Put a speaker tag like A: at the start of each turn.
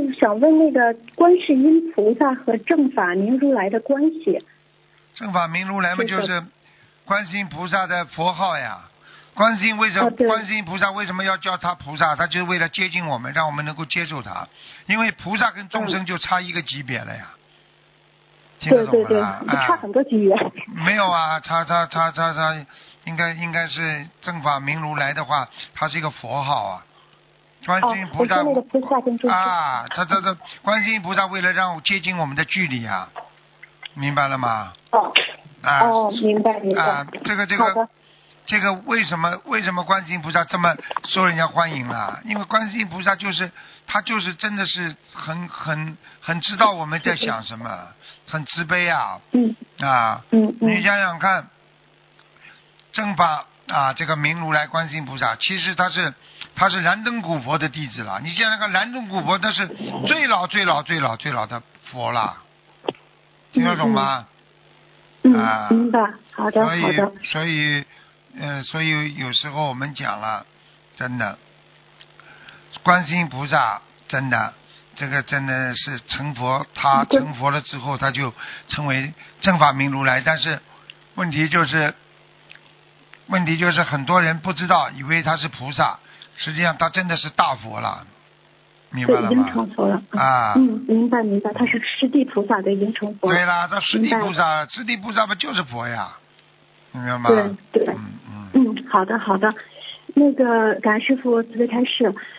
A: 想问那个观世音菩萨和正法明如来的关系。
B: 正法明如来嘛，就是观世音菩萨的佛号呀。观世音为什么？观世音菩萨为什么要叫他菩萨？他就是为了接近我们，让我们能够接受他。因为菩萨跟众生就差一个级别了呀。听得懂吗？
A: 对，差很多级别。
B: 没有啊，差，应该是正法明如来的话，它是一个佛号啊。观世音菩萨啊，他观世音菩萨为了让接近我们的距离啊，明白了吗？
A: 明白。
B: 这个为什么观世音菩萨这么受人家欢迎了？因为观世音菩萨他就是真的是很知道我们在想什么，很慈悲啊。你想想看，正法啊，这个明如来观世音菩萨，其实他是燃灯古佛的弟子了。你想想看，燃灯古佛他是最老的佛了，听得懂吗？
A: 明白。好的。
B: 所以有时候我们讲了，真的，观世音菩萨真的，这个真的是成佛，他成佛了之后，他就成为正法明如来。但是问题就是很多人不知道，以为他是菩萨，实际上他真的是大佛了，明白了吗？
A: 已经成佛了明白，他是释地菩萨的已经成佛。
B: 对啦，他释地菩萨不就是佛呀？明白吗？
A: 对。好的。那个感恩师父慈悲开示。